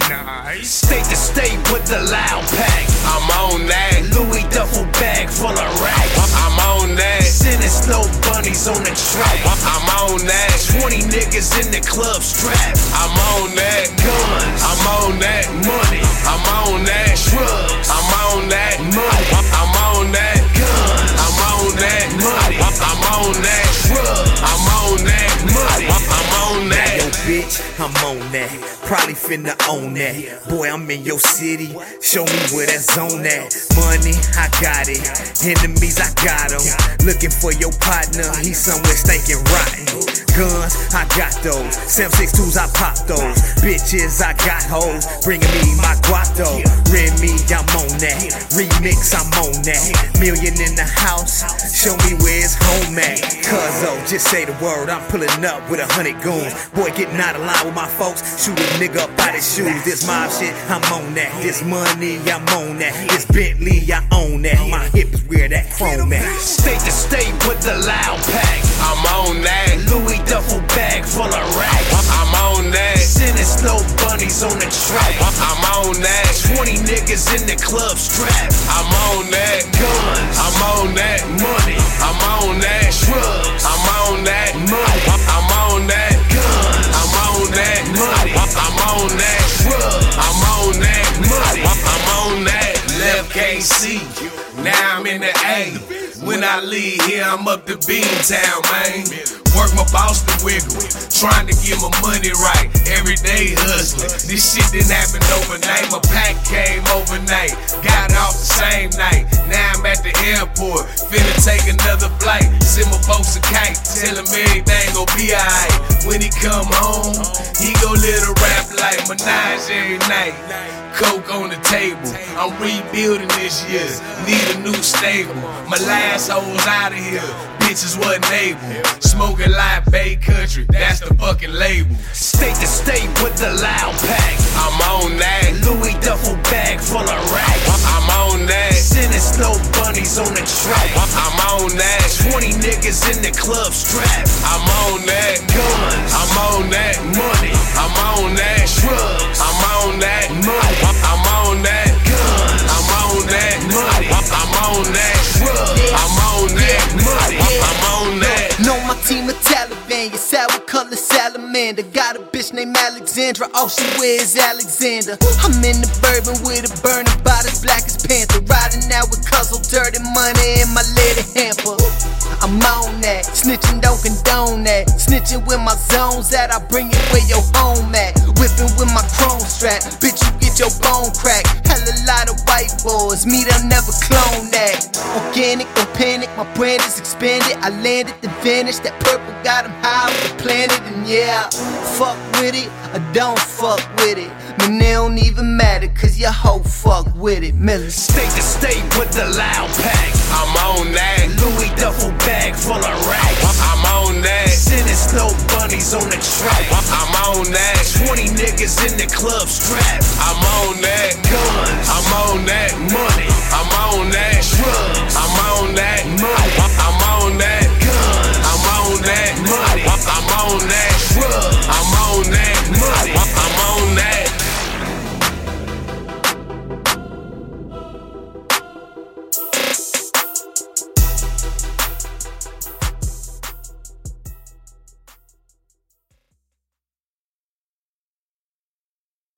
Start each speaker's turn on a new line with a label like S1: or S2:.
S1: Nice. State to state with the loud pack. I'm on that. Louis duffel bag full of racks. I'm on that. Sending snow bunnies on the track. I'm on that. 20 niggas in the club strapped. I'm on that. Guns. I'm on that. Money. I'm on that. Drugs. I'm on that. Money. I'm on that. Guns. I'm on that. Money. I'm on that. Drugs. I'm on that. Money. I'm on that.
S2: Yo, bitch, I'm on that. Probably finna own that. Boy, I'm in your city. Show me where that zone at. Money, I got it. Enemies, I got them. Looking for your partner. He's somewhere stinking rotten. Guns, I got those. 7.62s, I pop those. Bitches, I got hoes. Bringing me my guato. Remy, I'm on that. Remix, I'm on that. Million in the house. Show me where it's home at. Cuzzo, just say the word. I'm pulling up with 100 goons. Boy, getting out of line with my folks. Shoot a nigga up out his shoes. This mob shit, I'm on that. This money, I'm on that. This Bentley, I own that. My hip is where that chrome at.
S1: State to state with the loud pack. I'm on that. Louis duffel bag full of racks. I'm on that. Sending snow bunnies on the track. I'm on that. 20 niggas in the club strapped. I'm on that. Guns. I'm on that. Money. I'm on that. Drugs. I'm on that. Money. I'm on that. Guns. I'm on that. Money. I'm on that. Drugs. I'm on that. Money. I'm on that. Left KC. Now I'm in the A. When I leave here, I'm up to Beantown, man. Work my boss to wiggle, trying to get my money right. Every day hustling. This shit didn't happen overnight. My pack came overnight. Got off the same night. Now I'm at the airport, finna take another flight. Send my folks a kite, tell him everything gon' be alright. When he come home, he gon' live a rap like Minaj every night. Coke on the table, I'm rebuilding this year. Need a new stable. My last hoes out of here, bitches wasn't able. Smoking live Bay Country, that's the fucking label. State to state with the loud pack. I'm on that. Louis duffel bag full of racks. I'm on that. Sending snow bunnies on the track. I'm on that. 20 niggas in the club strapped. I'm on that. Guns. I'm on that. Money. I'm on that. Drugs. I'm on that. Money. I'm on that. Guns. I'm on that. Money. I'm on that. Drugs. I'm on that. Money. I'm on that.
S3: Know my team of Taliban, your sour color salamander. Got a bitch named Alexandra, all she wears is Alexander. I'm in the bourbon with a burning bottle, black as Panther. Riding out with Cuzzle, dirty money in my leather hamper. I'm on that, snitching don't condone that. Snitching with my zones that I bring it where your home at. Whipping with my chrome strap, bitch you get your bone cracked. Hella lot of white boys, me they'll never clone that. Organic, don't panic, my brand is expanded. I landed the vanish, that purple got him high off the planet. And yeah, fuck with it, or don't fuck with it. Man, they don't even matter, cause your hoe fuck with it, Miller.
S1: State to state with the loud pack. I'm on that. Louis duffel bag full of racks. I'm on that. Sending snow bunnies on the track. I'm on that. 20 niggas in the club strapped. I'm on that. Guns. I'm on